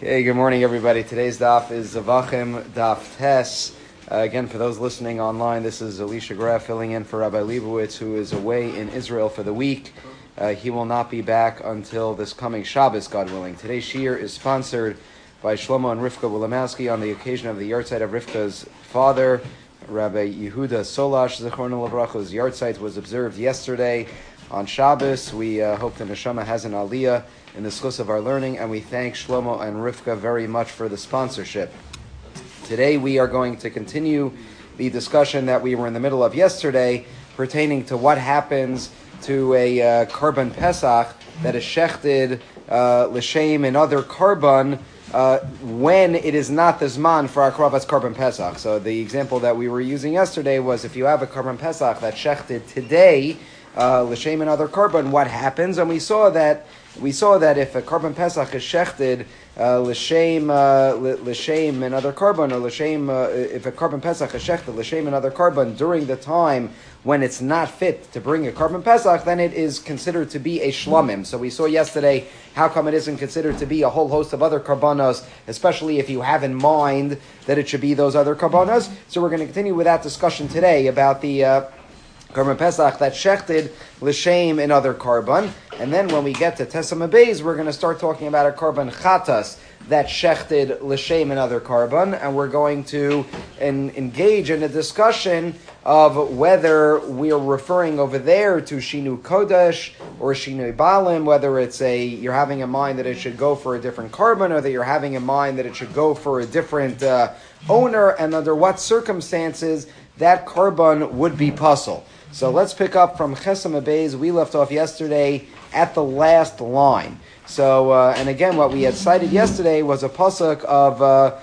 Okay, good morning, everybody. Today's daf is Zavachim Daf Tes. Again, for those listening online, this is Elisha Graf filling in for Rabbi Leibowitz, who is away in Israel for the week. He will not be back until this coming Shabbos, God willing. Today's shiur is sponsored by Shlomo and Rivka Wilamowski on the occasion of the yahrzeit of Rivka's father, Rabbi Yehuda Solash Zechorno Livracha, whose yahrzeit was observed yesterday on Shabbos. We hope the neshama has an aliyah in the schus of our learning, and we thank Shlomo and Rivka very much for the sponsorship. Today we are going to continue the discussion that we were in the middle of yesterday pertaining to what happens to a korban pesach that is shechted l'shem and other korban when it is not the zman for akravas korban pesach. So the example that we were using yesterday was if you have a korban pesach that's shechted today l'shem and other korban, what happens? And we saw that if a korban pesach is shechted l'shem and other korban, or l'shem if a korban pesach is shechted l'shem and other korban during the time when it's not fit to bring a korban pesach, then it is considered to be a shlomim. So we saw yesterday how come it isn't considered to be a whole host of other korbanos, especially if you have in mind that it should be those other korbanos. So we're going to continue with that discussion today about the korban pesach that's shechted l'shem and other korban. And then when we get to Tesam Beis, we're going to start talking about a korban chatas that's shechted l'shem and other korban, and we're going to engage in a discussion of whether we're referring over there to Shinu Kodesh or Shinu Balim, whether it's you're having in mind that it should go for a different korban, or that you're having in mind that it should go for a different owner, and under what circumstances that korban would be puzzle. So let's pick up from Chesam Beis. We left off yesterday at the last line. So and again, what we had cited yesterday was a pasuk of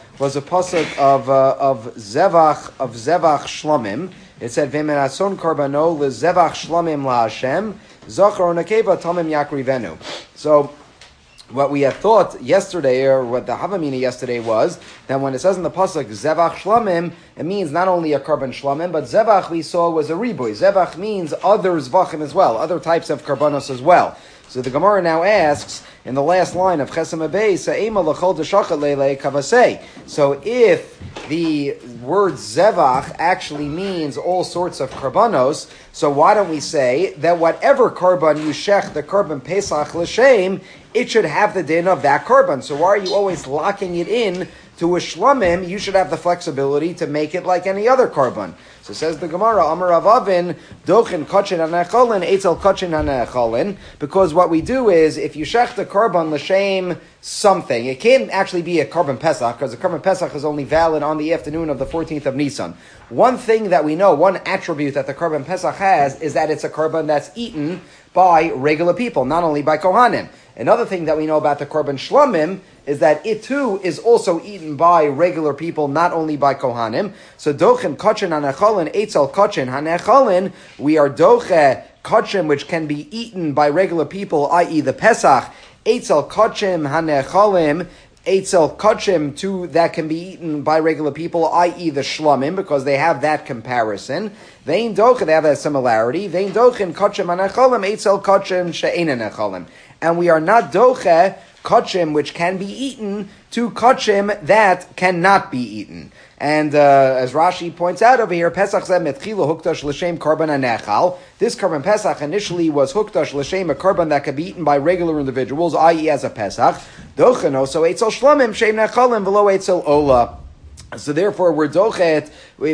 zevach shlomim. It said v'menason karbano lezevach shlomim laHashem zachar nekeva tamim yakrivenu. So what we had thought yesterday, or what the Havamina yesterday was, that when it says in the pasuk zevach shlamim, it means not only a korban shlamim, but zevach we saw was a riboy. Zevach means other zvachim as well, other types of karbanos as well. So the Gemara now asks in the last line of Chesam Beis, Sa'ema l'chol d'shachat le'le kavasei. So if the word zevach actually means all sorts of karbanos, so why don't we say that whatever korban you shech the korban pesach l'shem, it should have the din of that korban. So why are you always locking it in to a shlamim? You should have the flexibility to make it like any other korban. So says the Gemara, Amar Avavin, Dochin Kachin Hanecholin, Eitzel Kachin Hanecholin, because what we do is, if you shech the korban l'shem something, it can't actually be a korban pesach, because the korban pesach is only valid on the afternoon of the 14th of Nisan. One thing that we know, one attribute that the korban pesach has, is that it's a korban that's eaten by regular people, not only by kohanim. Another thing that we know about the korban shlamim is that it too is also eaten by regular people, not only by kohanim. So dochem kachin hanecholin, eitzel kachin hanecholin, we are doche kachin which can be eaten by regular people, i.e. the pesach, eitzel kachin hanecholim, eitzel kachim too that can be eaten by regular people, i.e. the shlamim, because they have that comparison. Vein doche, they have that similarity. Vein dochin kachim hanecholim, eitzel kachim she'ein hanecholim. And we are not doche kachim which can be eaten to kachim that cannot be eaten. And as Rashi points out over here, Pesach zeh metchila hukdash l'shem korban hanechal. This korban Pesach initially was hukdash l'shem, a korban that could be eaten by regular individuals, i.e. as a Pesach. Docheno, so eitzel shlamim shem nechalim v'lo eitzel ola. So therefore, we're dochet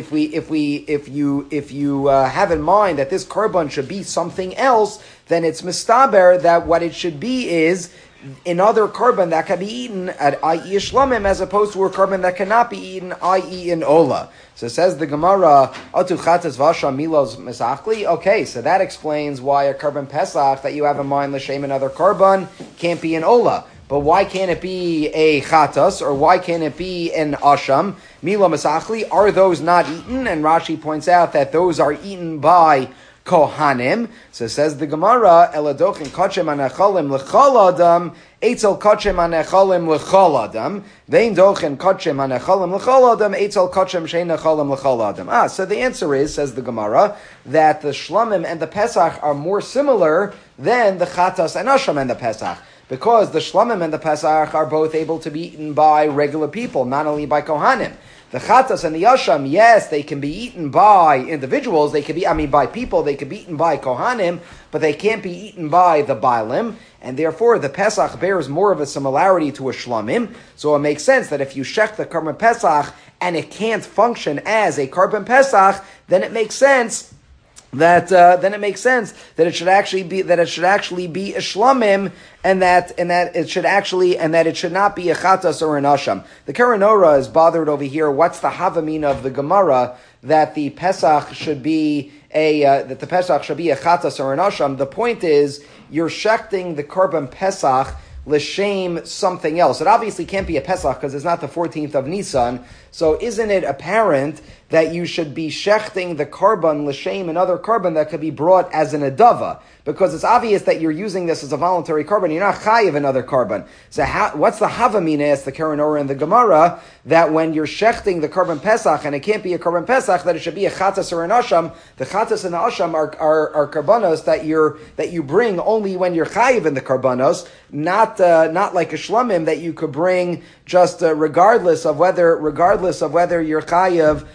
if you have in mind that this korban should be something else, then it's mistaber that what it should be is another korban that can be eaten, i.e. shlamim, as opposed to a korban that cannot be eaten, i.e. an ola. So says the Gemara, Atu chatas vasha milos mesachli. Okay, so that explains why a korban pesach that you have in mind l'shem another korban can't be an ola. But why can't it be a chatas, or why can't it be an asham? Mila masachli, are those not eaten? And Rashi points out that those are eaten by kohanim. So says the Gemara, Eladochin kachem hanecholim l'chol adam, eitzel kachem hanecholim l'chol adam, vein dochin kachem hanecholim l'chol adam, eitzel kachem shein necholim l'chol adam. So the answer is, says the Gemara, that the shlamim and the Pesach are more similar than the chatas and asham and the Pesach. because the shlamim and the Pesach are both able to be eaten by regular people, not only by Kohanim. The chatas and the asham, yes, they can be eaten by individuals. They can be, by people. They can be eaten by kohanim, but they can't be eaten by the baalim. And therefore, the Pesach bears more of a similarity to a shlamim. So it makes sense that if you shech the Karban Pesach and it can't function as a Karban Pesach, then it makes sense that it should actually be a shlamim, and that it should not be a chatas or an asham. The Keren Ora is bothered over here. What's the havamina of the Gemara that the Pesach should be a chatas or an asham? The point is you're shechting the Karban Pesach l'shem something else. It obviously can't be a Pesach because it's not the 14th of Nisan. So isn't it apparent that you should be shechting the Karban l'shem another Karban that could be brought as an adava? Because it's obvious that you're using this as a voluntary Karban. You're not chayiv another Karban. So what's the havamina, as the Keren Ora in the Gemara, that when you're shechting the Karban Pesach and it can't be a Karban Pesach, that it should be a chatas or an asham? The chatas and the asham are karbanos that you bring only when you're chayiv in the karbanos, not like a shlamim that you could bring just regardless of whether you're chayiv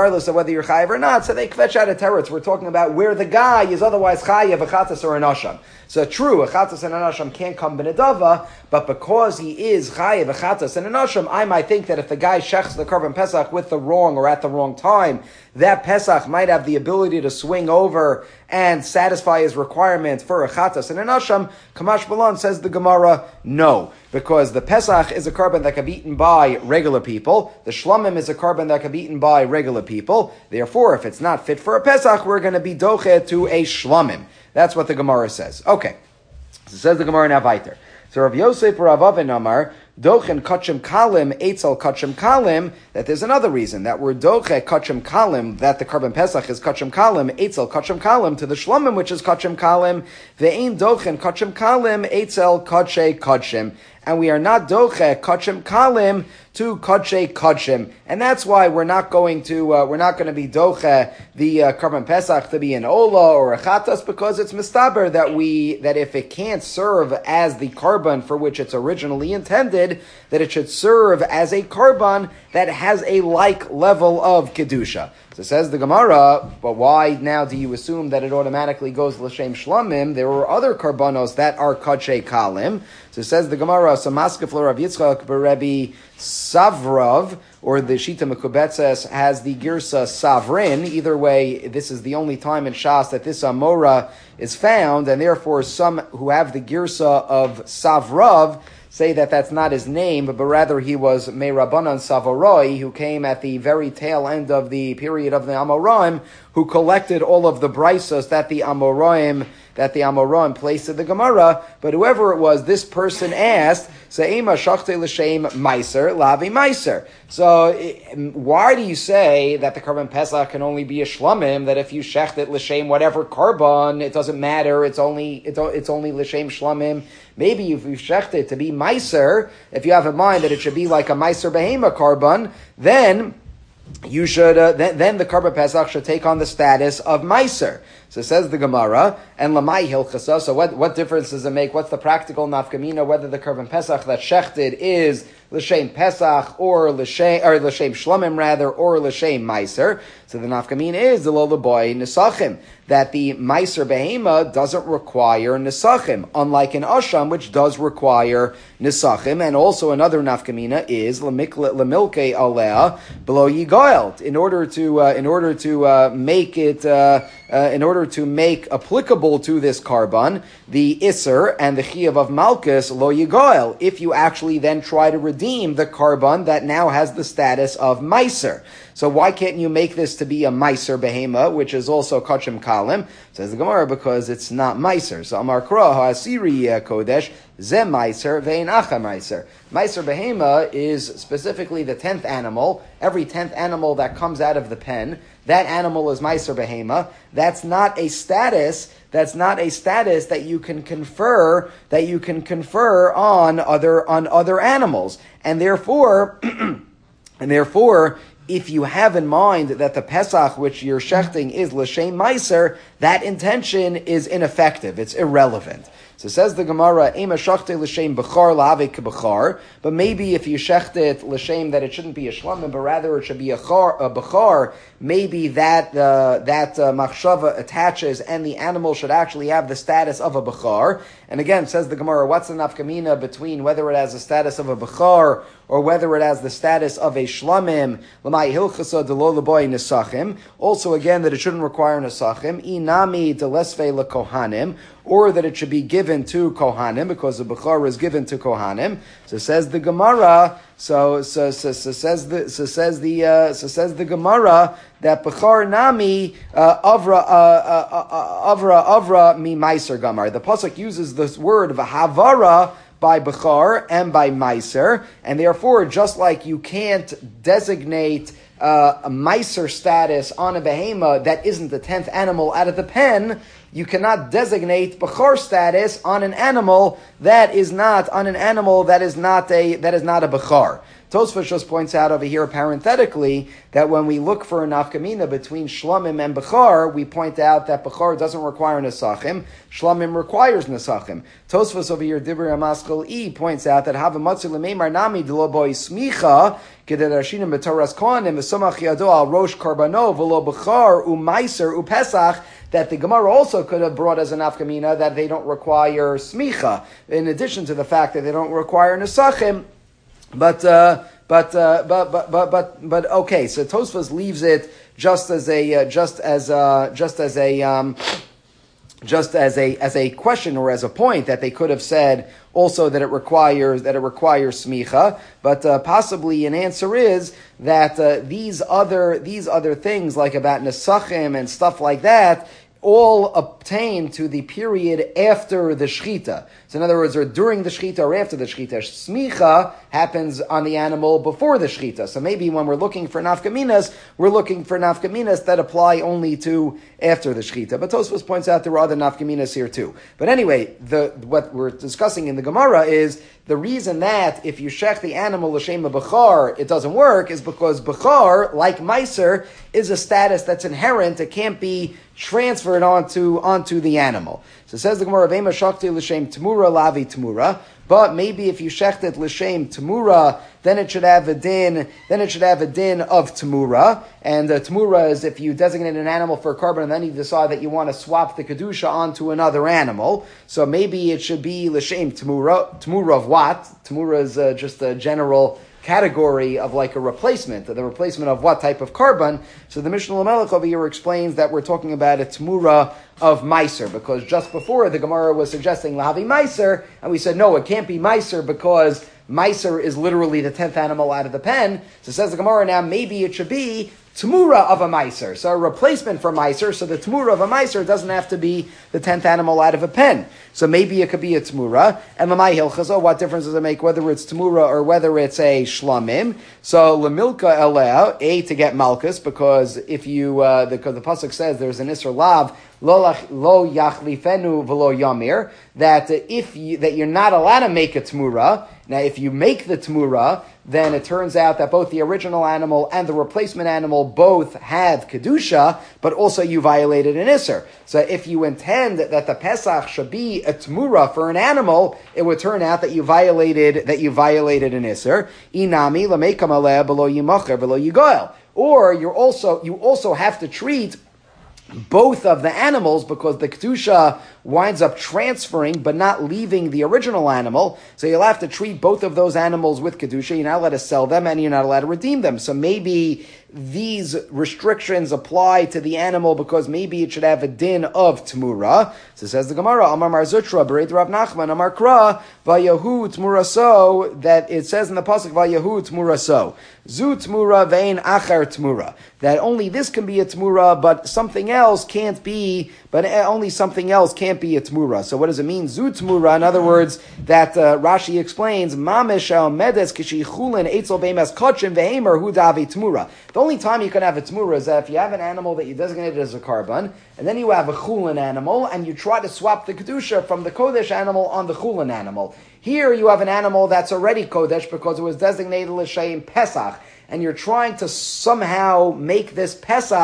or not. So they kvetch out of teretz. We're talking about where the guy is otherwise chayiv, a chatas or an asham. So true, a chatas and an asham can't come b'nedava, but because he is chayiv, a chatas and an asham, I might think that if the guy shechs the Karban Pesach with the wrong or at the wrong time, that Pesach might have the ability to swing over and satisfy his requirement for a chatas and an asham. Kamash Balan says the Gemara, no, because the Pesach is a Karban that can be eaten by regular people. The shlamim is a Karban that can be eaten by regular people. Therefore, if it's not fit for a Pesach, we're going to be doche to a shlamim. That's what the Gemara says. Okay. So says the Gemara now weiter. So Rav Yosef Rav Avin Amar, Dochen Kachim Kalim, Eitzel Kachim Kalim, that there's another reason, that we're Doche Kachim Kalim, that the Karban Pesach is Kachim Kalim, Eitzel Kachim Kalim, to the Shlomim, which is Kachim Kalim, Ve'ein Dochen Kachim Kalim, Eitzel Kache Kachim. And we are not Doche Kachim Kalim to Kache Kachim. And that's why we're not going to be Doche the Karban Pesach to be an Ola or a Chatas, because it's mistaber that if it can't serve as the Karban for which it's originally intended, that it should serve as a Karban that has a like level of Kedusha. So says the Gemara, but why now do you assume that it automatically goes l'shem shlamim? There were other karbanos that are kache kalim. So says the Gemara, so maskeflo Rav Yitzchak beRebbi Savrav, or the Shita Mekubetzes has the Girsa Savrin. Either way, this is the only time in Shas that this Amora is found, and therefore some who have the Girsa of Savrav say that that's not his name, but rather he was Meirabanan Savaroi, who came at the very tail end of the period of the Amoraim, who collected all of the brisos that the Amoraim placed in the Gemara. But whoever it was, this person asked, Se'ema shachte l'shem meiser, lavi meiser. So why do you say that the Karban Pesach can only be a shlamim, that if you shecht it l'shem whatever Karban, it doesn't matter, it's only l'shem shlamim? Maybe if you shecht it to be meiser, if you have in mind that it should be like a meiser behema Karban, then you should then the Karban Pesach should take on the status of meiser. So says the Gemara, and lamai hilchasa. So what difference does it make? What's the practical nafkamina? Whether the Karban Pesach that shechted is l'shem Pesach or l'shem shlamim rather, or l'shem meiser. So the nafkamina is the lolaboy nisachim, that the meiser behema doesn't require nisachim, unlike an asham which does require nisachim. And also another nafkamina is lemilke alea below yigoyelt. In order to make applicable to this karban the iser and the chiyuv of malchus lo yigoel, if you actually then try to redeem the karban that now has the status of meiser. So why can't you make this to be a meiser behema, which is also kachim kalim? Says the Gemara, because it's not meiser. So Amar Kra ha'asiri kodesh ze meiser ve'in acha meiser. Meiser behema is specifically the 10th animal. Every 10th animal that comes out of the pen, that animal is meiser behema. That's not a status that you can confer on other animals. And therefore if you have in mind that the Pesach which you're shechting is l'shem meiser, that intention is ineffective. It's irrelevant. So says the Gemara, Ema shachte l'shem b'char la'avik b'char, but maybe if you shecht it l'shem that it shouldn't be a shlamim, but rather it should be a b'char, maybe that machshava attaches and the animal should actually have the status of a b'char. And again, says the Gemara, what's the nafkamina between whether it has the status of a b'char or whether it has the status of a shlamim? L'mai hilchasa delo l'boy nesachim. Also, again, that it shouldn't require nesachim. Inami delesve lekohanim, or that it should be given to kohanim because the b'char is given to kohanim. So says the Gemara. So says the Gemara that b'char nami avra mi meiser gamar. The pasuk uses this word v'havara by b'char and by meiser, and therefore, just like you can't designate a meiser status on a behema that isn't the 10th animal out of the pen, you cannot designate b'char status on an animal that is not a b'char. Tosfos just points out over here parenthetically that when we look for a nafkamina between shlamim and b'char, we point out that b'char doesn't require nesachim, shlamim requires nesachim. Tosfos over here, Divrei HaMaskal E, points out that hava matzu l'meimar nami d'lo boi smicha kedei rashinim b'toras kohanim v'somach yado al rosh karbano v'lo b'char u'maiser u'pesach, that the Gemara also could have brought as a nafkamina that they don't require smicha, in addition to the fact that they don't require nesachim. But okay. So Tosfos leaves it just as a question or as a point that they could have said also that it requires smicha. But possibly an answer is that these other things like about nesachim and stuff like that all obtain to the period after the shechita. So in other words, or during the shechita or after the shechita. Smicha happens on the animal before the shechita. So maybe when we're looking for nafkaminas, we're looking for nafkaminas that apply only to after the shechita. But Tosfos points out there are other nafkaminas here too. But anyway, what we're discussing in the Gemara is the reason that if you shech the animal l'shem b'char, it doesn't work is because b'char, like meiser, is a status that's inherent. It can't be transferred onto the animal. So it says the Gemara, Vema shakti l'shem tamura lavi tamura. But maybe if you shecht it l'shem tamura, then it should have a din of tamura. And tamura is if you designate an animal for a carbon and then you decide that you want to swap the kedusha onto another animal. So maybe it should be l'shem tamura. Tamura of what? Tamura is just a general category of like a replacement, the replacement of what type of carbon. So the Mishnah Lamelech over here explains that we're talking about a tamura of meiser, because just before the Gemara was suggesting lahavi meiser, and we said no, it can't be meiser because meiser is literally the 10th animal out of the pen. So says the Gemara now, maybe it should be tamura of a meiser, so a replacement for meiser, so the tamura of a meiser doesn't have to be the 10th animal out of a pen. So maybe it could be a tamura. And lamai hilchazo, what difference does it make whether it's tamura or whether it's a shlamim? So lemilka elea, to get malchus, because if you, because the pasuk says there's an isser lav, lo yachlifenu v'lo yamir, that you're not allowed to make a tamura. Now, if you make the tamura, then it turns out that both the original animal and the replacement animal both have kedusha, but also you violated an isser. So if you intend that the Pesach should be a tamura for an animal, it would turn out that you violated an isser. Inami lameikam aleh below yimacher below yigoel. Or you also have to treat both of the animals because the kedusha winds up transferring but not leaving the original animal. So you'll have to treat both of those animals with kedusha. You're not allowed to sell them and you're not allowed to redeem them. So maybe these restrictions apply to the animal because maybe it should have a din of tamura. So says the Gemara, Amar Mar Zutra, Bereit Rav Nachman, Amar Kra, Vayahu Tmura So, that it says in the pasuk Vayahu Tmura So. Zu Tmura Vein Achar Tmura. That only this can be a Tmura, but something else can't be, but only something else can't be a Tmura. So what does it mean? Zu Tmura, in other words, that Rashi explains, Mamesh al Medes Kishi Chulin Eitzel Bemes Kotchin Vehemer Hu Davi Tmura. The only time you can have a Tmura is that if you have an animal that you designated as a carbon, and then you have a Chulin animal, and you try to swap the Kedusha from the Kodesh animal on the Chulin animal. Here you have an animal that's already Kodesh because it was designated L'Shem Pesach, and you're trying to somehow make this Pesach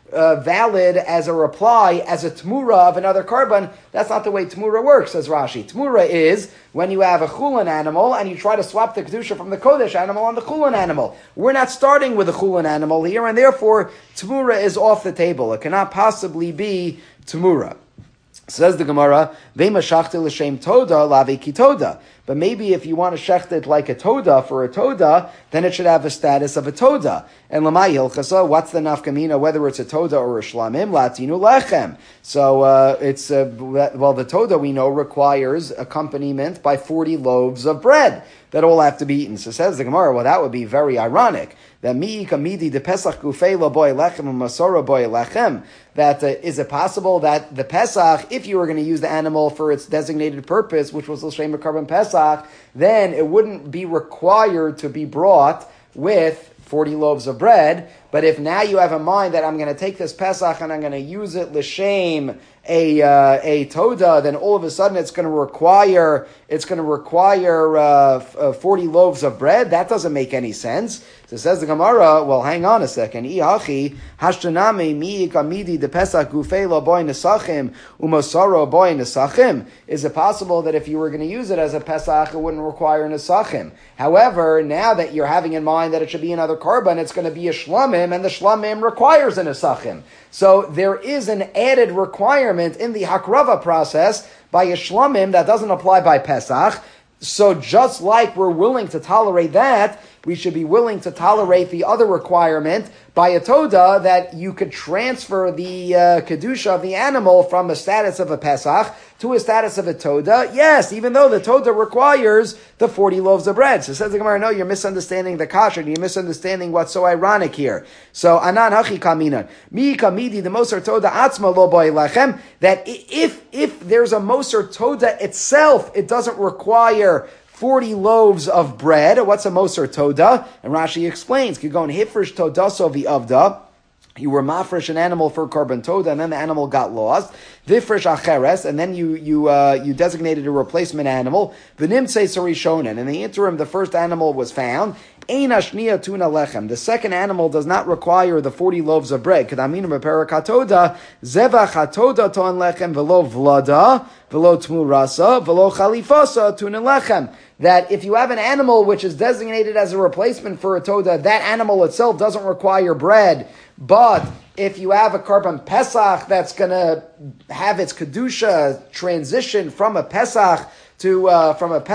valid as a reply, as a tmura of another carbon. That's not the way tmura works, says Rashi. Tmura is when you have a chulin animal and you try to swap the kedusha from the kodesh animal on the chulin animal. We're not starting with a chulin animal here, and therefore tmura is off the table. It cannot possibly be tmura. Says the Gemara, "Vema shachtel l'shem toda lavi kitoda." But maybe if you want to shecht it like a toda for a toda, then it should have a status of a toda. And lamai hilchasa, what's the nafkamina, whether it's a toda or a shlamim? Latinu lechem. So the toda we know requires accompaniment by 40 loaves of bread that all have to be eaten. So says the Gemara, well, that would be very ironic. That mi'ikamidi de pesach gufei lo boy lechem and masora boy lechem. That is it possible that the Pesach, if you were going to use the animal for its designated purpose, which was l'shem karban Pesach, then it wouldn't be required to be brought with 40 loaves of bread. But if now you have in mind that I'm going to take this Pesach and I'm going to use it l'shem a toda, then all of a sudden it's going to require 40 loaves of bread. That doesn't make any sense. So says the Gemara, well, hang on a second. Iachi hashtaname mi kamidi de pesach gufela boy nesachim umosaro boy nesachim. Is it possible that if you were going to use it as a pesach, it wouldn't require nesachim? However, now that you're having in mind that it should be another carbon, it's going to be a shlamim, and the shlamim requires a nesachim. So there is an added requirement in the hakrava process by a shlamim that doesn't apply by Pesach. So just like we're willing to tolerate that, we should be willing to tolerate the other requirement by a toda, that you could transfer the kedusha of the animal from a status of a Pesach to a status of a toda. Yes, even though the toda requires the 40 loaves of bread. So says the Gemara, no, you're misunderstanding the kasha, and you're misunderstanding what's so ironic here. So anan hachi kaminan mi kamidi the moser toda atzma lo boy lachem. That if there's a moser toda itself, it doesn't require 40 loaves of bread. What's a moser toda? And Rashi explains, you go and hifresh todaso v'avda. You were mafresh an animal for korban toda, and then the animal got lost. Vifresh acheres, and then you designated a replacement animal. V'nimtzei sarishonen. In the interim, the first animal was found. Ein ashniya tuna lechem. The second animal does not require the 40 loaves of bread. Kedaminu beperak hatoda, zevach hatoda ton lechem velo vlada, velo tmurasa, velo chalifasa tuna lechem. That if you have an animal which is designated as a replacement for a toda, that animal itself doesn't require bread. But if you have a korban Pesach that's going to have its kedusha transition from a Pesach to a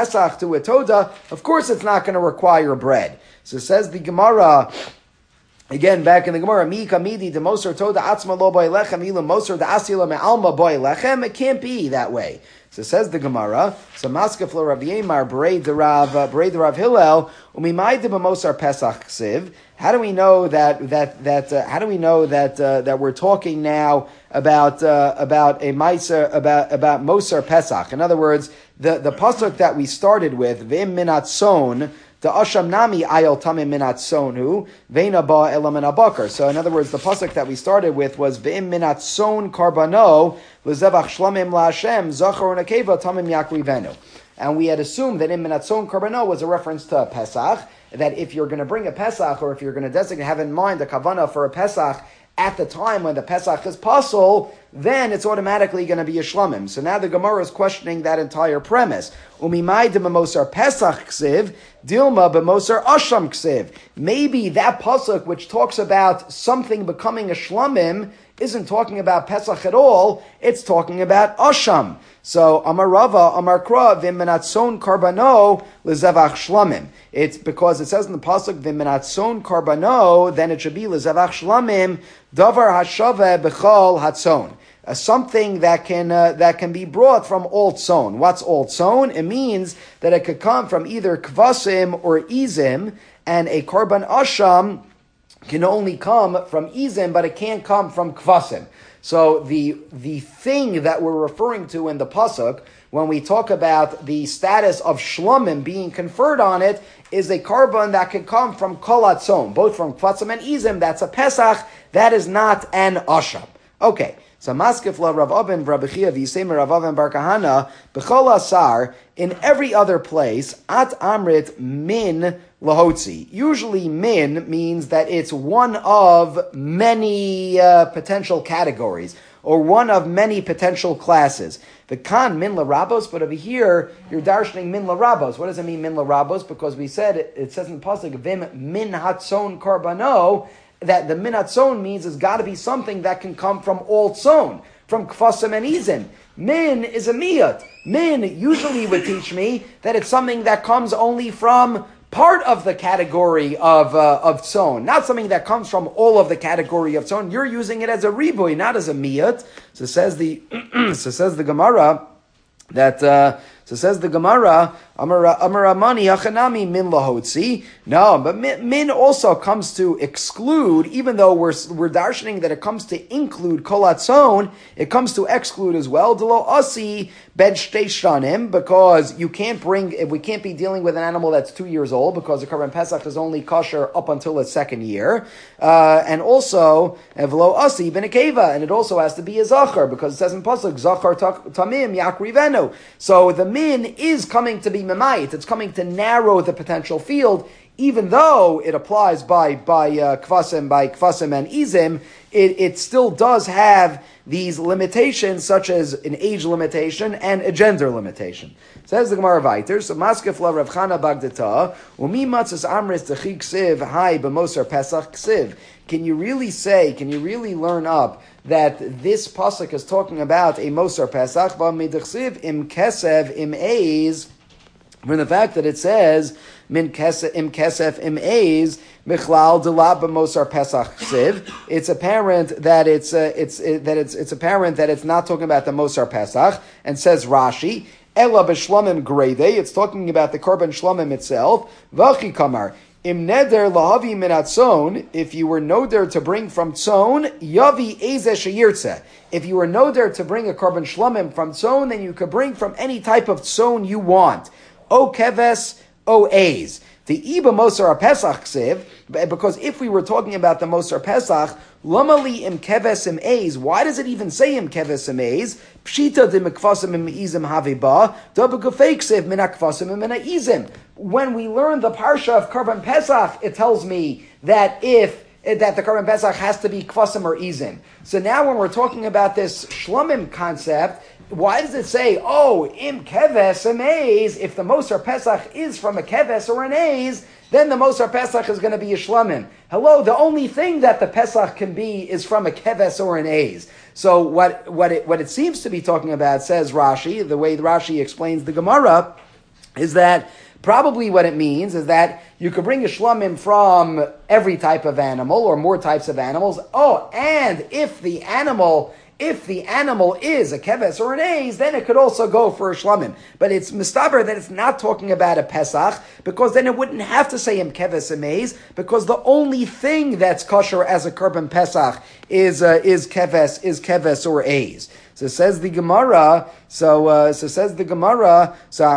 toda, of course it's not going to require bread. So says the Gemara, again, back in the Gemara, mi kamidi de moser toda atzma lo boy lechem ilam moser da asila me'alma boy lechem. It can't be that way. So says the Gemara, so maskeflo Rav Yemar berei de Rav Hillel umimayde b'mosar Pesach ksiv. How do we know that we're talking now about a meiser about Mosar Pesach? In other words, the pasuk that we started with, v'im minatzon, the asham nami ayol tamim minatzonu, ve'ina ba elamin abakar. So in other words, the pasuk that we started with was v'im minatzon karbano l'zevach shlamim la'Hashem zachar unakeva tamim yakrivenu. And we had assumed that in minatzon karbano was a reference to Pesach, that if you're going to bring a Pesach, or if you're going to designate, have in mind a kavanah for a Pesach at the time when the Pesach is pasul, then it's automatically going to be a shlamim. So now the Gemara is questioning that entire premise. Umimai de b'mosar Pesach ksiv, dilma b'mosar asham ksiv. Maybe that pasuk which talks about something becoming a shlamim isn't talking about Pesach at all, it's talking about asham. So Amar Rava, Amar Kra, v'minatson karbano l'zevach shlamim. It's because it says in the pasuk v'minatson karbano, then it should be l'zevach shlamim davar hashave b'chol hatzon. Something that can be brought from old tzon. What's old tzon? It means that it could come from either kvasim or izim, and a karban asham can only come from izim, but it can't come from kvasim. So the thing that we're referring to in the pasuk, when we talk about the status of shlamim being conferred on it, is a karban that can come from kol hatzon, both from kvasim and izim. That's a pesach. That is not an asham. Okay. So maskef la Rav Abin Rav Chia v'Yisem Rav Avin Bar Kahana b'chol asar, in every other place, at amrit min lahotzi. Usually min means that it's one of many potential categories, or one of many potential classes. The kan min larabos, but over here, you're darshaning min larabos. What does it mean min larabos? Because we said, it says in Pasuk, vim min hatzon karbano, that the min hatzon means it's got to be something that can come from all tzon, from kfasim and izim. Min is a miyat. Min usually would teach me that it's something that comes only from part of the category of tzon, not something that comes from all of the category of tzon. You're using it as a riboy, not as a miyat. So says the Gemara that. So says the Gemara, Amara mani achanami min lahotzi. No, but min also comes to exclude, even though we're darshaning that it comes to include kol hatzon, it comes to exclude as well. Delo asi ben shtei shanim, because we can't be dealing with an animal that's 2 years old, because the Korban Pesach is only kosher up until its second year. And also, velo asi ben akeva, and it also has to be a zachar, because it says in Pasuk, zachar tamim yakrivenu. So the min is coming to be memayit. It's coming to narrow the potential field, even though it applies by kvasim and izim. It still does have these limitations, such as an age limitation and a gender limitation. Says the Gemara Vayter, so maskef la Rav Chana Bagdata, umi matzas amris techik ksiv hai b'mosar pesach ksiv. Can you really learn up that this pasuk is talking about a Mosar Pesach, v'midachsiv im kesev im eiz, from the fact that it says min kesef im eiz michlal delab b'mosar Pesach ksiv. It's apparent that it's apparent that it's not talking about the Mosar Pesach, and says Rashi, ela b'shlamim grede. It's talking about the Korban Shlamim itself. V'chi kamar. Im neder lahavi min hatzon, if you were noder to bring from tzon, yavi ezeh sheyirtzeh. If you were noder to bring a korban shlamim from tzon, then you could bring from any type of tzon you want. O keves, o ez. The iba mosar pesach ksiv, because if we were talking about the mosar pesach, lamali im keves im ez. Why does it even say im keves im ez? Pshita de mekvasim im izim haviba, da begufei ksiv min akvasim im izim. When we learn the parsha of Korban Pesach, it tells me that the Korban Pesach has to be kvasim or izim. So now when we're talking about this shlomim concept, why does it say, im keves im eiz? If the Mosar Pesach is from a keves or an eiz, then the Mosar Pesach is going to be a shlomim. Hello, the only thing that the Pesach can be is from a keves or an eiz. So what it seems to be talking about, says Rashi, the way Rashi explains the Gemara, is that probably what it means is that you could bring a shlamim from every type of animal or more types of animals. And if the animal is a keves or an eiz, then it could also go for a shlamim. But it's mistaber that it's not talking about a Pesach, because then it wouldn't have to say im keves im eiz, because the only thing that's kosher as a korban Pesach is keves or eiz. So says the Gemara. So says the Gemara.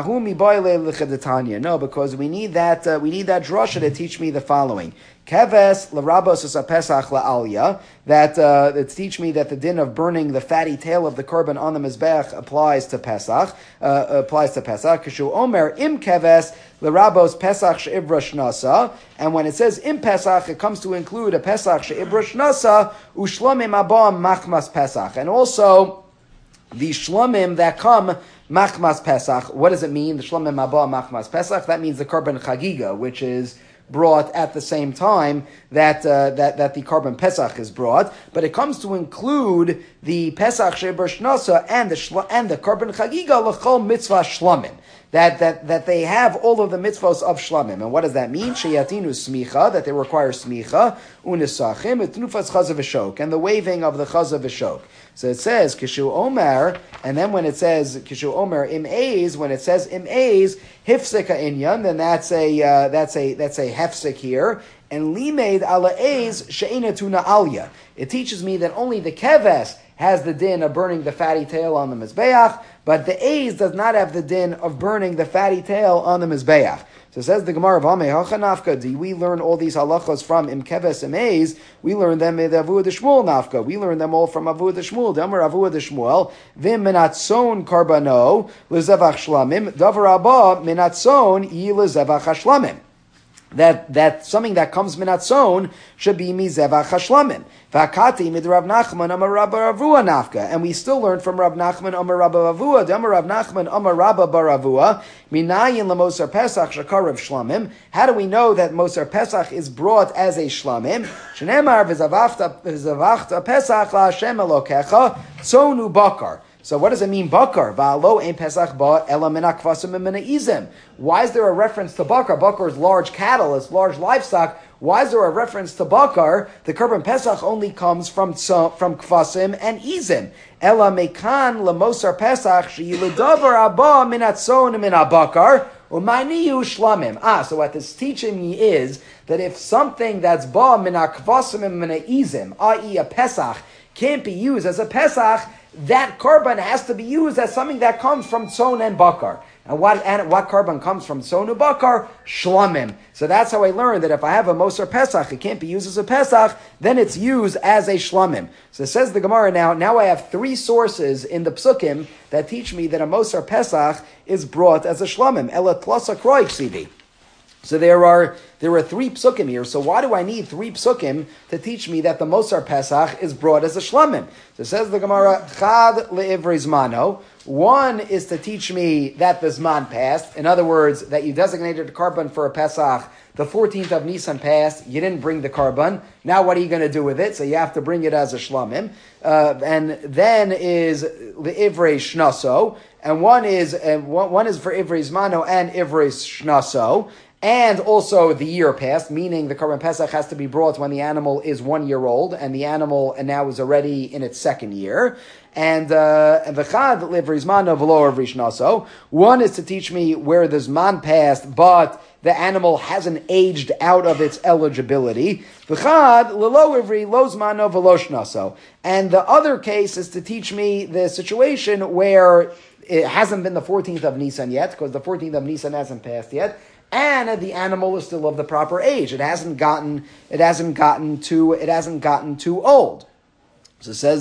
No, because we need that drasha to teach me the following. Keves l'rabos is a pesach la'alya. That teach me that the din of burning the fatty tail of the korban on the mizbech applies to Pesach. Kishu omer im keves l'rabos pesach she'ibra shnasa. And when it says im Pesach, it comes to include a pesach she'ibra shnasa ushlamim abam machmas Pesach, and also the shlamim that come machmas Pesach. What does it mean? The shlamim abba machmas Pesach. That means the korban chagiga, which is brought at the same time that the korban Pesach is brought. But it comes to include the Pesach she'ber shnasa and the korban chagiga l'chol mitzvah shlamim. That they have all of the mitzvos of shlamim. And what does that mean? Sheyatinu smicha, that they require smicha, unisachim, etnufas chazav v'shok, and the waving of the chazav v'shok. So it says kishu omer, and then when it says kishu omer im eiz, when it says im eiz hifsek inyan, then that's a hefsek here. And limeid ala eiz she'ena tuna alya. It teaches me that only the keves has the din of burning the fatty tail on the Mizbeach, but the Eiz does not have the din of burning the fatty tail on the Mizbeach. So says the Gemara, do we learn all these halachos from Imkeves and Eiz? We learn them in the Avuah de Shmuel nafka. We learn them all from Avuah de Shmuel. Demar Avuah de Shmuel, vim menatzon karbano lezevach shlamim, davar abba menatzon yi lezevach hashlamim. That something that comes minatzon should be mizevach hashlamim. V'akati mid Rav Nachman amar Rabba Ravua nafka, and we still learn from Rav Nachman amar Rabba Ravua. Amar Rav Nachman amar Rabba Baravua minayin lemosar Pesach shakarav shlamim. How do we know that Mosar Pesach is brought as a shlamim? Shneimar v'zavachta Pesach laHashem Elokecha tzonu bakar. So what does it mean, bakar? Va'alo ein pesach ba ela min hakvasim min ha'izim. Why is there a reference to bakar? Bakar is large cattle, it's large livestock. Why is there a reference to bakar? The korban pesach only comes from kvasim and izim. Ela mekan lemosar pesach sheyiledavar abba min hatzon min habakar u'mayniyu shlamim. So what this teaching me is that if something that's ba min hakvasim and min ha'izim, i.e. a pesach, can't be used as a pesach, that korban has to be used as something that comes from tzon and bakar. And what korban comes from tzon and bakar? Shlamim. So that's how I learned that if I have a Mosar Pesach, it can't be used as a Pesach, then it's used as a shlamim. So it says the Gemara now I have 3 sources in the Psukim that teach me that a Mosar Pesach is brought as a shlamim. Ela tlasa kroik sivi. So there are 3 psukim here. So why do I need 3 psukim to teach me that the Mosar Pesach is brought as a shlamim? So it says the Gemara, Chad le'ivri zmano. One is to teach me that the zman passed. In other words, that you designated a korban for a Pesach. The 14th of Nisan passed. You didn't bring the korban. Now what are you going to do with it? So you have to bring it as a shlamim. And then is le'ivri shnaso. And one is for ivri zmano and ivri shnaso. And also the year passed, meaning the korban pesach has to be brought when the animal is 1 year old, and the animal now is already in its 2nd year. And v'chad livri zmano v'lo ivri shnaso. One is to teach me where the zman passed, but the animal hasn't aged out of its eligibility. V'chad l'lo ivri lo zmano v'lo shnaso. And the other case is to teach me the situation where it hasn't been the 14th of Nisan yet, because the 14th of Nisan hasn't passed yet. And the animal is still of the proper age. It hasn't gotten too old. So says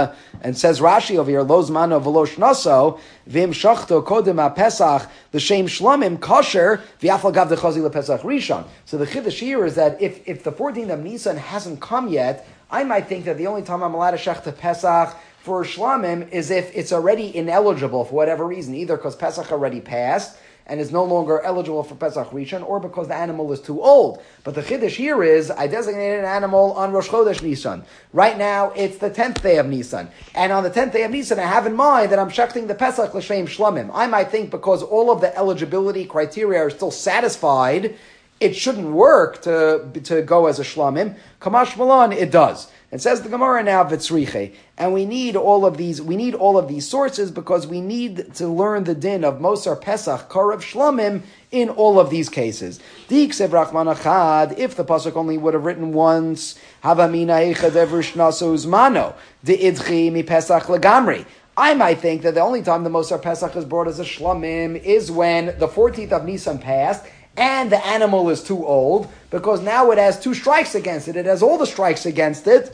says Rashi over here, Lo zmano v'lo shnaso, v'im shachto kodem ha-pesach, l'shem shlamim kosher, v'yafal gav dechazi le-pesach rishon. So the chiddush here is that if the 14th of Nisan hasn't come yet, I might think that the only time I'm allowed to shech to Pesach for shlamim is if it's already ineligible for whatever reason, either because Pesach already passed, and is no longer eligible for Pesach Rishon, or because the animal is too old. But the chiddush here is, I designated an animal on Rosh Chodesh Nisan. Right now, it's the 10th day of Nisan. And on the 10th day of Nisan, I have in mind that I'm shechting the Pesach L'Shem Shlamim. I might think because all of the eligibility criteria are still satisfied, it shouldn't work to go as a Shlamim. Kamash Malan, it does. It says the Gemara now, Vitzriche, and we need all of these sources because we need to learn the din of Mosar Pesach, Karav Shlamim in all of these cases. Diksev Rachman Achad, if the pasuk only would have written once, Havamina Echad Evershnaso Uzmano, Deidchi Mi Pesach Legamri. I might think that the only time the Mosar Pesach is brought as a Shlamim is when the 14th of Nisan passed, and the animal is too old, because now it has 2 strikes against it. It has all the strikes against it,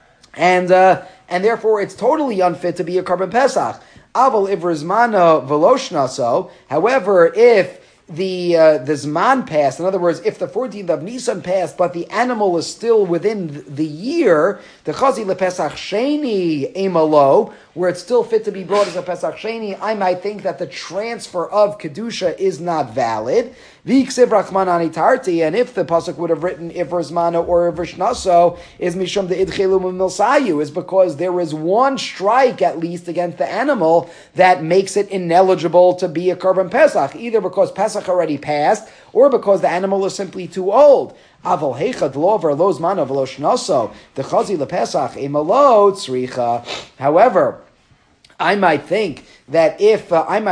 and therefore it's totally unfit to be a korban pesach. Aval ivrizmana veloshnasa. However, if the zman passed, in other words, if the 14th of Nisan passed, but the animal is still within the year, the chazi lepesach sheni emalo, where it's still fit to be brought as a pesach sheni, I might think that the transfer of kedusha is not valid. V'yiksiv rachman anitarti, and if the pasuk would have written ivrizmana or ivrisnaso, is mishum de idchelu milsayu, is because there is 1 strike at least against the animal that makes it ineligible to be a korban pesach, either because pesach already passed, or because the animal is simply too old. Aval heichad lover lo zmana v'lo shnaso, the chazi lepesach emalo tzricha. However, I might think that if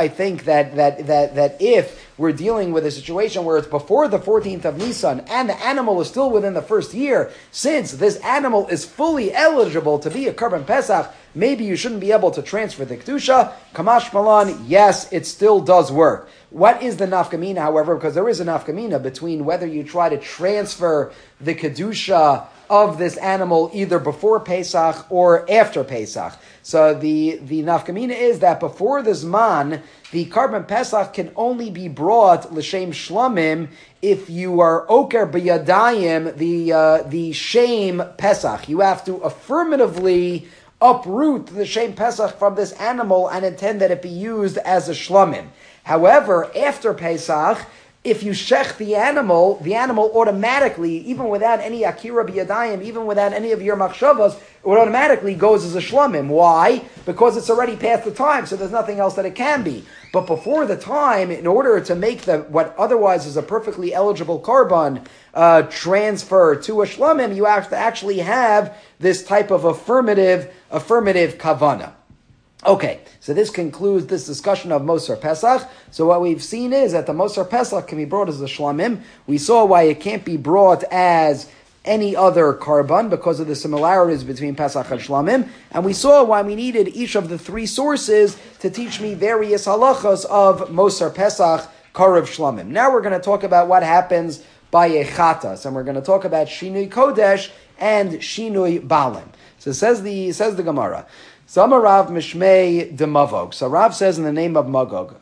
we're dealing with a situation where it's before the 14th of Nisan and the animal is still within the first year, since this animal is fully eligible to be a Karban Pesach, maybe you shouldn't be able to transfer the Kedusha. Kamash Malan, yes, it still does work. What is the nafkamina, however, because there is a nafkamina between whether you try to transfer the Kedusha of this animal either before Pesach or after Pesach. So the nafkamina is that before the Zman, the Karban Pesach can only be brought l'shem shlamim if you are oker b'yadayim, the shame Pesach. You have to affirmatively uproot the shame Pesach from this animal and intend that it be used as a shlamim. However, after Pesach, if you shech the animal automatically, even without any akira b'yadayim, even without any of your machshavas, it automatically goes as a shlamim. Why? Because it's already past the time, so there's nothing else that it can be. But before the time, in order to make what otherwise is a perfectly eligible karban transfer to a shlamim, you have to actually have this type of affirmative kavana. Okay, so this concludes this discussion of Mosar Pesach. So what we've seen is that the Mosar Pesach can be brought as a shlamim. We saw why it can't be brought as any other karban because of the similarities between Pesach and shlamim. And we saw why we needed each of the three sources to teach me various halachas of Mosar Pesach, Karev Shlamim. Now we're going to talk about what happens by a chatas, and we're going to talk about Shinui Kodesh and Shinui Balim. So says the Gemara. Samarav Mishmei de Mavog. So Rav says in the name of Mavog,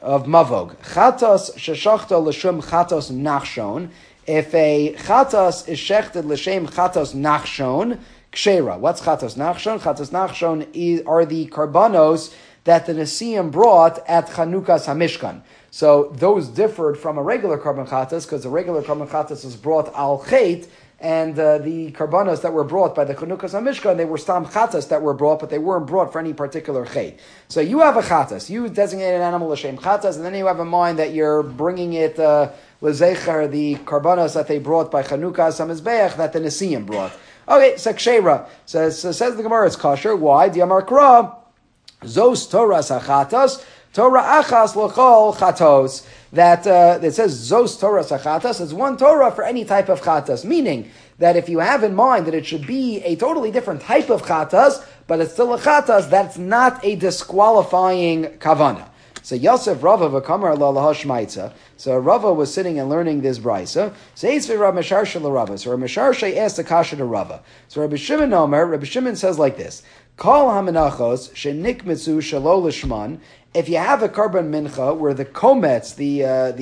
Chatos sheshachta l'shem chatos nachshon. If a chatos is shechted l'shem chatos nachshon, kshera. What's chatos nachshon? Chatos nachshon are the karbanos that the Nesiim brought at Chanukas HaMishkan. So those differed from a regular karban chatos because the regular karban chatos is brought al chet. And the karbanos that were brought by the Chanukas HaMishkan, they were stam chatas that were brought, but they weren't brought for any particular chet. So you have a chatas, you designate an animal l'shem chatas, and then you have in mind that you're bringing it l'zecher, the karbanos that they brought by Chanukas HaMizbeach that the Nesiim brought. Okay, so kshera. So says the Gemara, it's kosher. Why? Diamar Kra, zos toras hachatas, Torah achas l'chol chatos. That it says zos Torah sachatas is one Torah for any type of chatas, meaning that if you have in mind that it should be a totally different type of chatas, but it's still a chatas, that's not a disqualifying kavana. So Yosef Rava v'kamar la'laha shmaitza. So Rava was sitting and learning this brisa. So Eisvi Rav Mesharsha l'Rava. So Rav Mesharsha asked the kasha to Rava. So Rabbi Shimon Omer, Rabbi Shimon says like this: Kol hamenachos shenikmitzu shelo lishman. If you have a karban mincha where the komets, the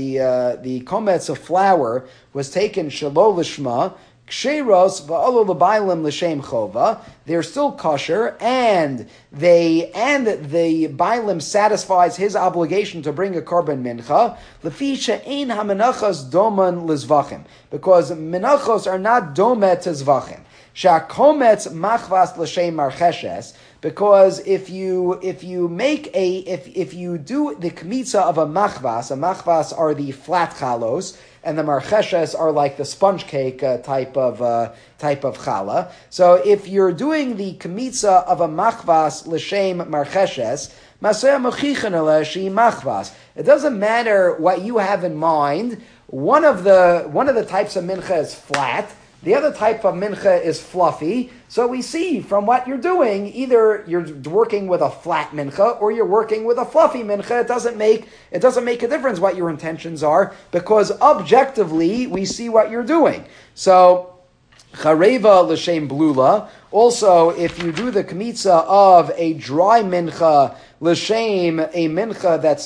komets of flour was taken shelo lishma, ksheros va'olo l'bailim l'shem chova, they're still kosher, and the bailim satisfies his obligation to bring a karban mincha. Lefi she'ein hamenachos doman lizvachim, because menachos are not domet to zvachim. Sha'komets machvas l'shem marcheshes. Because if you do the kmitza of a machvas are the flat chalos, and the marcheshes are like the sponge cake type of challah. So if you're doing the kmitza of a machvas l'shem marcheshes, it doesn't matter what you have in mind. One of the types of mincha is flat. The other type of mincha is fluffy. So we see from what you're doing, either you're working with a flat mincha or you're working with a fluffy mincha. It doesn't make a difference what your intentions are, because objectively we see what you're doing. So chareva l'shem blula. Also, if you do the kmitza of a dry mincha l'shem, a mincha that's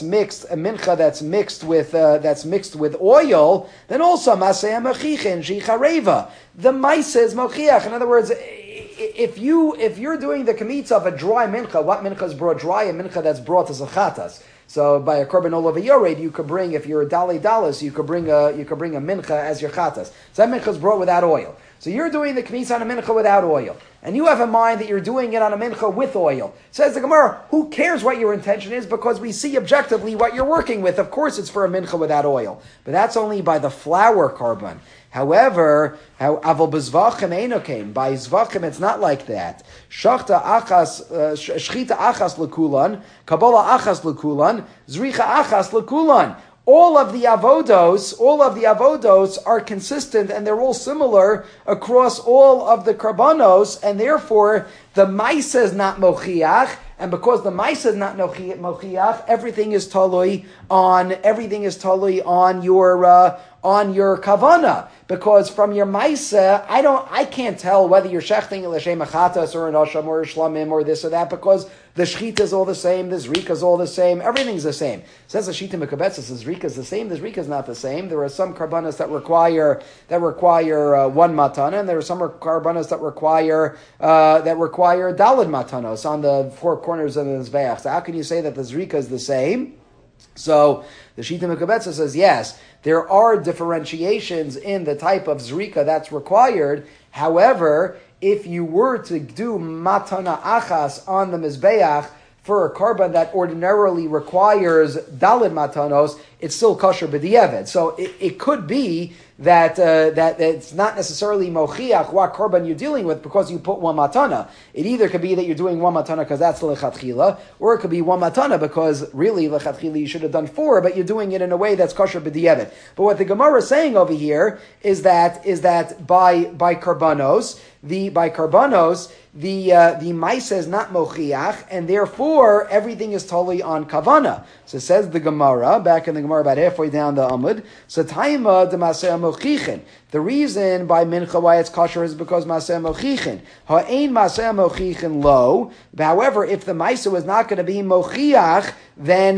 mixed with oil, then also maseh machichin she chareva. The maisa is mochiach. In other words, if you're doing the kmitza of a dry mincha, what mincha is brought dry? A mincha that's brought as a chatas. So by a korban olav yored, you could bring, if you're a dali dalis, you could bring a mincha as your chatas. So that mincha is brought without oil. So you're doing the kmitza on a mincha without oil, and you have in mind that you're doing it on a mincha with oil. Says the Gemara, who cares what your intention is, because we see objectively what you're working with. Of course it's for a mincha without oil, but that's only by the flour karban. However, aval bezvachim einokim. By zvachim, it's not like that. Shchita achas lekulan, kabbalah achas lekulan, zricha achas lekulan. All of the avodos are consistent and they're all similar across all of the karbanos, and therefore the maisa is not mochiach, and because the maisa is not mochiach, everything is talui on your kavana. Because from your maisa, I can't tell whether you're shechting l'shem achatas or an asham or a shlamim or this or that, because the shchita is all the same, the zrika is all the same, everything's the same. Says the shita mekabetzes, the zrika is the same, the zrika is not the same. There are some karbanas that require one matana, and there are some karbanas that require dalad matanos on the four corners of the mizbeach. So how can you say that the zrika is the same? So the Shita Mekabetza says, yes, there are differentiations in the type of zrika that's required. However, if you were to do matana achas on the mizbeach for a karban that ordinarily requires dalid matanos, it's still kosher b'di'evet. So it could be that it's not necessarily mochiach what karban you're dealing with because you put one matana. It either could be that you're doing one matana because that's lechatchila, or it could be one matana because really lechatchila you should have done four, but you're doing it in a way that's kosher b'di'evet. But what the Gemara is saying over here is that by karbanos, the maisa is not mochiach, and therefore everything is totally on kavana. So says the Gemara, back in the Gemara about halfway down the Amud, so taima de maseh mochichin. The reason by mincha why it's kosher is because maseh mochichin. Ha'ein maseh mochichin lo. However, if the maisa was not going to be mochiach, then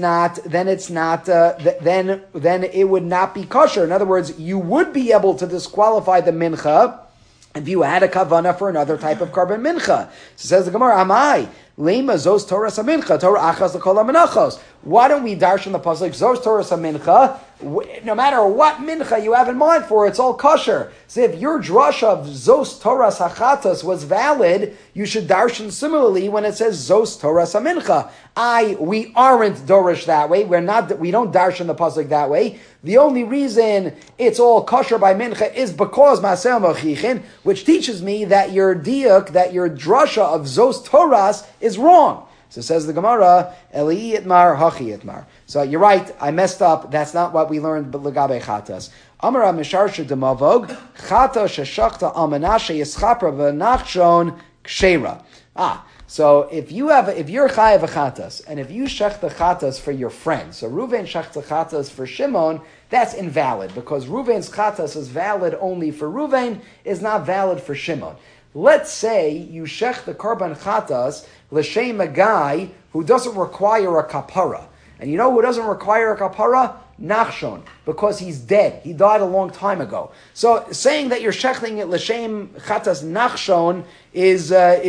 it would not be kosher. In other words, you would be able to disqualify the mincha if you had a kavana for another type of karban mincha. So says the Gemara, Amai, lema zos Torah samincha, Torah achas l'kol hamenachos. Why don't we darshan the pasuk zos Torah samincha? No matter what mincha you have in mind for, it's all kosher. So if your drush of zos Torah hachatas was valid, you should darshan similarly when it says zos Torah samincha. We aren't dorish that way. We don't darshan the pasuk that way. The only reason it's all kosher by mincha is because maseh mochichin, which teaches me that your diuk, that your drasha of zos Torahs is wrong. So says the Gemara, Eli itmar, hachi itmar. So you're right, I messed up. That's not what we learned, but legabe chatas. Amara misharsha demavog, chata sheshachta almanashe yischapra v'nachshon kshera. So if you're chayav chatas, and if you shech the chatas for your friend, so Ruvain shech the chatas for Shimon, that's invalid, because Ruvain's chatas is valid only for Ruvain, is not valid for Shimon. Let's say you shech the karban chatas l'shem a guy who doesn't require a kapara. And you know who doesn't require a kapara? Nachshon, because he's dead. He died a long time ago. So saying that you're shechting it l'shem chatas Nachshon is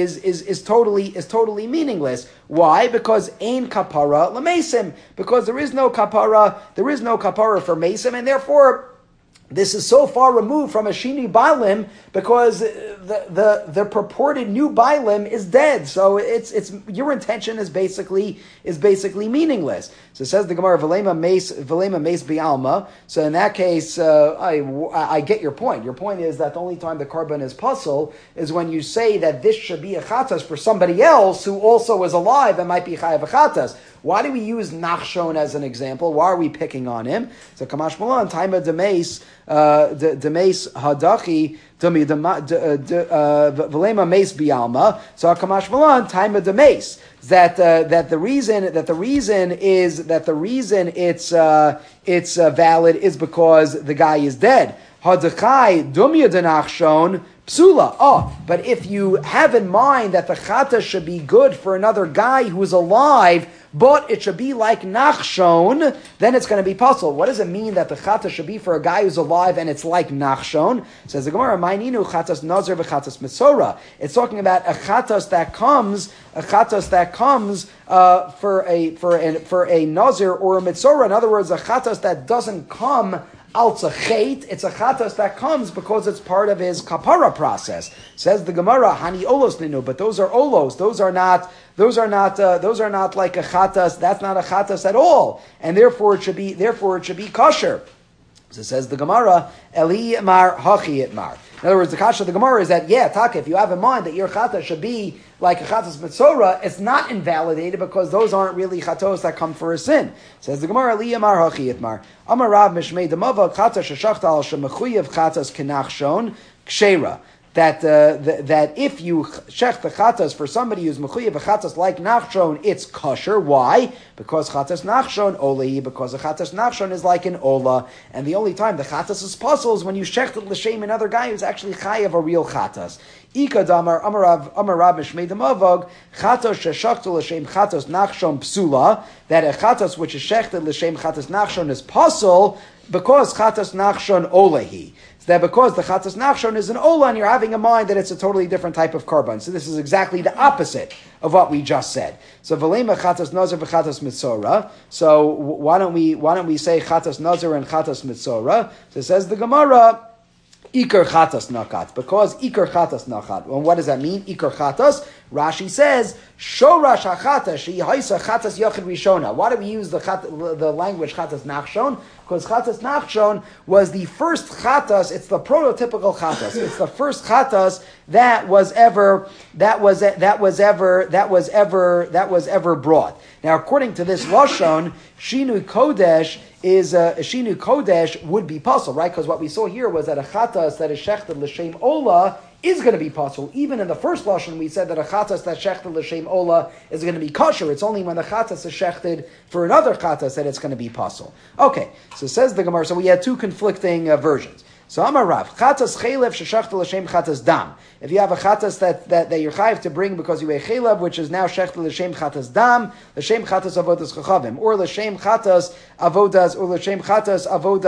totally meaningless. Why? Because ein kapara l'mesim. Because there is no kapara for mesim, and therefore this is so far removed from a shini bailim because the purported new bailim is dead. So it's your intention is basically meaningless. So it says the Gemara velema meis bialma. So in that case, I get your point. Your point is that the only time the karban is puzzle is when you say that this should be a chatas for somebody else who also is alive and might be chayav a chatas. Why do we use Nachshon as an example? Why are we picking on him? So Kamash Malan, time of Demes Hadachi, Velema Mace Bialma. So Kamash Malan, time of Demes. That the reason it's valid is because the guy is dead. Hadachai Dumya Denachshon. Psula. But if you have in mind that the chata should be good for another guy who is alive, but it should be like Nachshon, then it's going to be puzzled. What does it mean that the chata should be for a guy who's alive and it's like Nachshon? Says the Gemara, Maininu chatas nazir v'chatas mitzora. It's talking about a chatas that comes for a nazir or a mitzora. In other words, a chatas that doesn't come Al-Tzachait, it's a chatas that comes because it's part of his kapara process. Says the Gemara, Hani olos ninu, but those are olos. Those are not like a chatas. That's not a chatas at all, and therefore it should be kosher. So it says the Gemara, Eli Mar Hachi Itmar. In other words, the kasha of the Gemara is that, Taka, if you have in mind that your chata should be like a chatas mitzora, it's not invalidated because those aren't really chatos that come for a sin. Says the Gemara, Eli Mar Hachi Itmar. Amar Rav Mishmei Demava, chata sheshachta al shemechuyev chatas kenachshon, kshera. That if you shech the chatas for somebody who's mechuyev chatas like nachshon, it's kosher. Why? Because chatas nachshon olehi, because the chatas nachshon is like an ola, and the only time the chatas is possible is when you shech it l'shem another guy who's actually chayav a real chatas. Ika damar amarav mishmei demavog chatos sheshachtu l'shem chatas nachshon psula, that a chatas which is shechted l'shem chatas nachshon is possible because chatas nachshon olehi. That because the chatas nachshon is an ola, and you're having in mind that it's a totally different type of korban. So this is exactly the opposite of what we just said. So v'lema chatas nazir v'chatas mitzora. So why don't we say chatas nazir and chatas mitzora? So it says the Gemara, Iker chatas nakat, because Iker chatas nakat. Well, what does that mean? Iker chatas. Rashi says shorash hachatas sheyihaisa chatas yachid rishona. Why do we use the language chatas nachshon? Because chatas nachshon was the first chatas. It's the prototypical chatas. It's the first chatas that was ever brought. Now, according to this lashon, Shinu Kodesh is Shinu Kodesh would be possible, right? Because what we saw here was that a chatas that is shechted l'shem ola is going to be possible. Even in the first lashon, we said that a chatas that shechted l'shem ola is going to be kosher. It's only when the chatas is shechted for another chatas that it's going to be possible. Okay, so says the Gemara. So we had two conflicting versions. So Amar Rav, chatas chaylev sheshachta l'shem chatas dam. If you have a chatas that you're chayiv to bring because you ate chaylev, which is now shechta l'shem chatas dam, l'shem chatas avodas chachavim, or l'shem chatas avodas, or l'shem chatas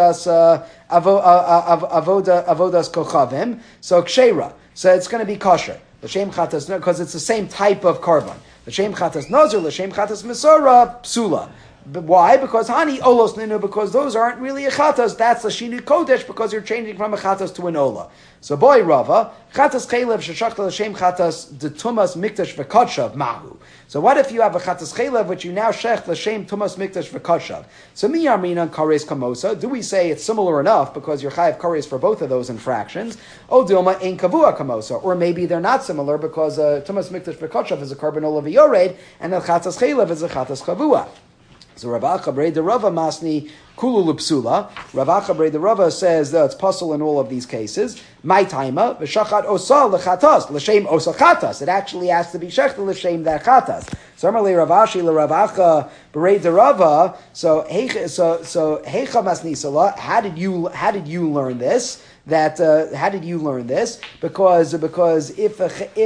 avodas kochavim. So kshera. So it's going to be kosher. L'shem chatas, because it's the same type of korban. L'shem chatas nazir, l'shem chatas misora, psula. But why? Because hani olos ninu, because those aren't really a chatas. That's a shinu kodesh, because you're changing from a chatas to an ola. So boy Rava, chatas chaylev sheshachta l'shem chatas de tumas mikdash v'kadshav mahu. So what if you have a chatas chaylev which you now shech l'shem tumas mikdash v'kadshav? So mi yarminan kares kamosa. Do we say it's similar enough because you're chayav kares for both of those infractions? O dilma ein kavua kamosa, or maybe they're not similar because tumas mikdash v'kadshav is a korban ola v'yored and a chatas chaylev is a chatas kavua. So Rav Acha Brei the Rava Masni Kulu Lupsula. Rav Acha Brei the Rava says that it's possible in all of these cases. My taima v'shachat osa lechatas l'shem osa chatas. It actually has to be shechta l'shem that chatas. So Amalei Rav Ashi l'Rav Acha Brei the Rava. So heicha Masni Sala. How did you learn this? How did you learn this? Because if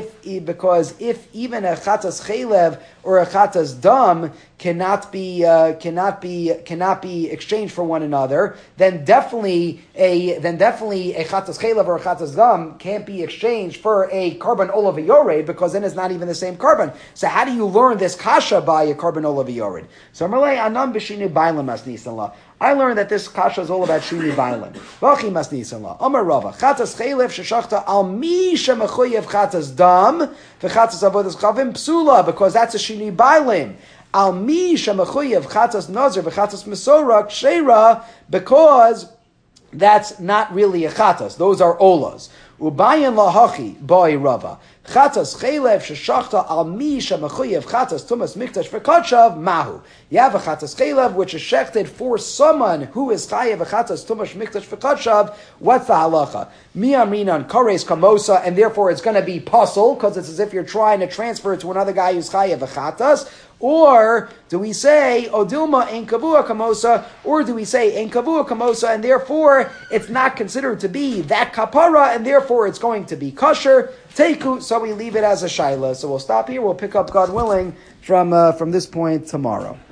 even a chatas chaylev or a chatas dam cannot be exchanged for one another, then definitely a chatas chaylev or a chatas dam can't be exchanged for a korban ola v'yored, because then it's not even the same korban. So how do you learn this kasha by a korban ola v'yored? So Amalei anam b'shinu bailam masnisan la. I learned that this kasha is all about shini bailim. V'achi masnisan la. Amar Rava, chatas chaylev sheshachta al mi shemechuyev chatas dam v'chatas avodas chavim psula, because that's a shini bailim. Al mi shemechuyev chatas nazir v'chatas mesora kshera, because that's not really a chatas. Those are olas. Ubayin lahachi boy Rava. Chatas chaylev sheshachta al mi shemechuyev chatas tumas mikdash v'kadshav mahu. You have a chatas chaylev which is shechted for someone who is chayev a chatas tumas mikdash v'kadshav. What's the halacha? Mi amrinan kares kamosa, and therefore it's going to be puzzle because it's as if you're trying to transfer it to another guy who's chayev a chatas. Or do we say odilma ein kavua kamosa, or do we say ein kavua kamosa, and therefore it's not considered to be that kapara, and therefore it's going to be kosher? Teiku, so we leave it as a shaila. So we'll stop here. We'll pick up, God willing, from this point tomorrow.